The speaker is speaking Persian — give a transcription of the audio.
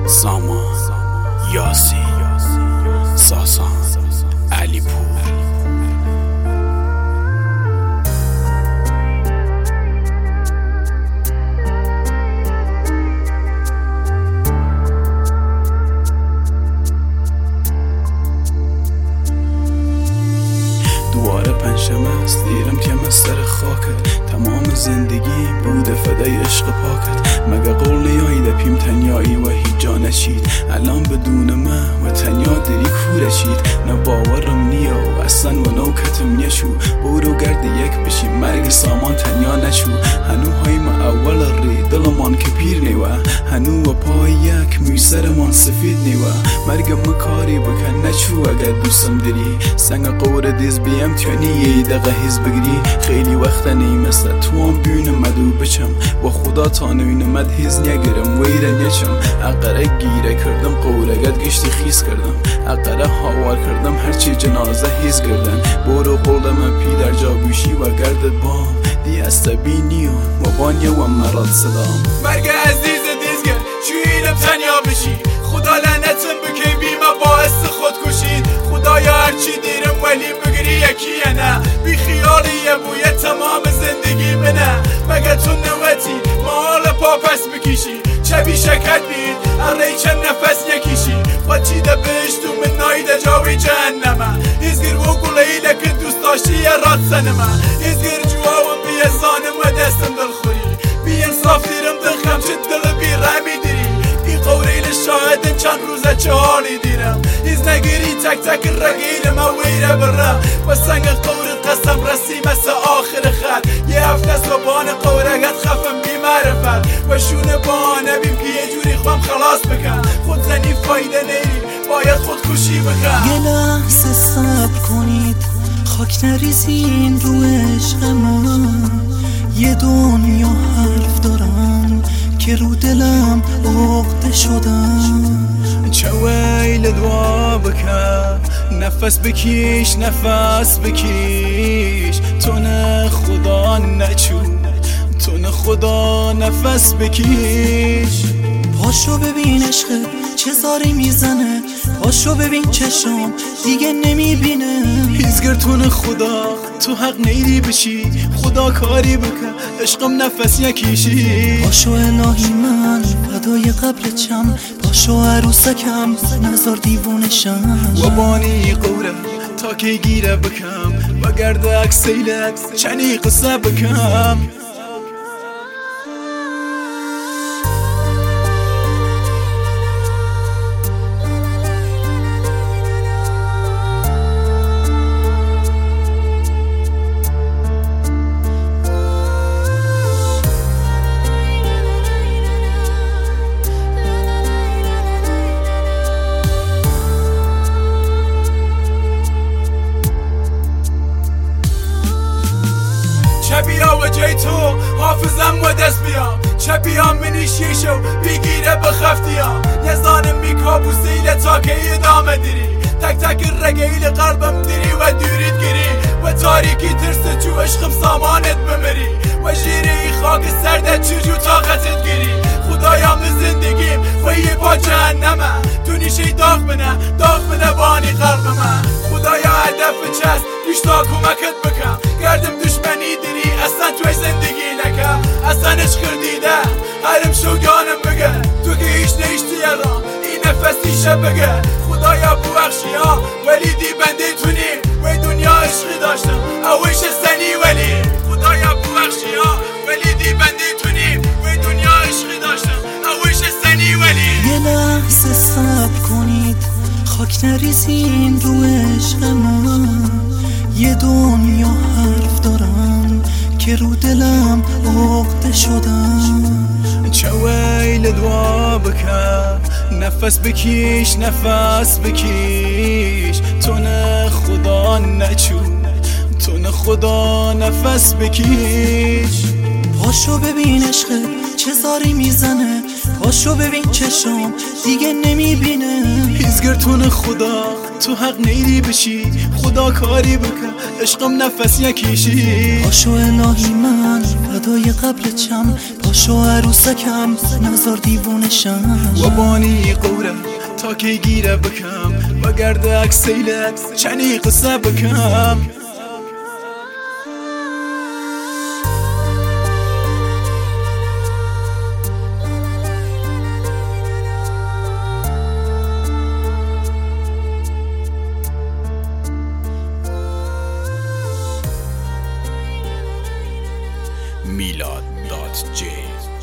سامان، یاسین، ساسان، علی پور. دوباره پنجشنبه است، دیرم که مستر خاکت. تمام زندگی بوده فدای عشق پاکت. مگه قول نیایده پیم تنیایی و هیچ جا نشید. الان بدون من و تنیا دری کورشید. نه باورم نیا و اصلا و نوکتم نشو. برو گرد یک بشی مرگ سامان تنیا نشو. هنو های ما اول ری دلمان که پیر نیوه. هنو و پای یک میسرمان سفید نیوه. مرگم مکاری بکن نچو اگر دوستم داری. سنگ قور دیز بیم تیانی یه دقه هیز بگیری. خیلی وقت نیمسته تو هم بیون مدو بچم. و خدا تا نوین مد هیز نگرم ویره نچم. اقره گیره کردم قورگت گشتی خیز کردم. اقره هاوار کردم هرچی جنازه هیز گردن. برو قولم پی در جا بوشی و گردت بام. دی استبینی و بانیه و مراد صدام. مرگ عزیز دیزگر چوینم تنیا بشی. خدا لعنتم بکی بیمه باعث خود کشید. خدایا هرچی دیرم ولی بگیری یکیه نه. بی خیالیه بویه تمام زندگی منه. مگه تو نوتی مال پا پس بکشی. چه بی شکت بید اری چه نفس نکشی. و چی ده بشتو من نایده جاوی جهنمه. ایزگر و گلیله که دوست داشتی راد سنمه. ایزگر جواهم بی زانم و دستم دل خوری. بی انصاف دیرم دخم چه دل بی رمی دیری. بی قوریل شاهدم چند روزه چه حالی دیرم. ایز نگیری تک تک رگیلم و ویره بره. و سنگ قورت قسم رسیم از آخر خط. یه هفته از بان قورگت خفم بی معرفت. و شونه بانه بیم که یه جوری خوام خلاص بکن. خود زنی فایده نیری باید خودکشی بکن. یه لحظه صبر کنید خاک نریزین رو عشق من. یه دنیا حرف دارم که رو دلم عقده شدم. چه ویل دعا بکن نفس بکش نفس بکش. تو نه خدا نچو تو نه خدا نفس بکش. پاشو ببین عشق چه زاری میزنه. پاشو ببین چشم دیگه نمیبینه. ایزگر تو نه خدا تو حق نیری بشی. خدا کاری بکن عشقم نفس نکشی. پاشو الهی من فدای قبرتم. پاشو عروسکم نزار دیوونشم. و بانی قوره تا که گیره بکم. و گرد اکسیله چنی قصه بکم. چه بیا و جای تو حافظم و دست بیا. چه بیا منی شیشو بگیره بخفتیا. نزانم می کابوسیله تا که ادامه دیری. تک تک رگیل قلبم دیری و دوریت گیری. و تاریکی ترس چو عشقم سامانت بمری. و جیری خاک سرده چجو طاقتت گیری. خدایا من زندگیم خویی با جهنمه. تو نیشی داغ بنه بانی قلب من. خدایا هدف چست پیش تا کمکت بکن. گردم دشمنی دیری اصلا توی زندگی نکم. اصلا عشق دیده هرم شوگانم بگه. تو که هیچ نیشتی الان این نفسیشه بگه. خدایا ببخشی ها ولی دی بنده تونی. و دنیا عشقی داشتم اویش سنی ولی. خدایا ببخشی ها ولی دی بنده تونی. و دنیا عشقی داشتم اویش سنی ولی. یه لحظه صبر کنید خاک نریزین رو عشق من. یه دنیا حرف دارم که رو دلم عقده شدم. چه ویل دعا بکن نفس بکش نفس بکش. تو نه خدا نچو تو نه خدا نفس بکش. پاشو ببین عشق چه زاری میزنه. پاشو ببین چشم دیگه نمیبینه. ایزگر تو نه خدا تو حق نیری بشی. خدا کاری بکن عشقم نفس نکشی. پاشو الهی من فدای قبر چم، پاشو عروسکم نزار دیوونشم. و بانی قوره تا که گیره بکم و گرده اکسیله چنی قصه بکم. Milad.j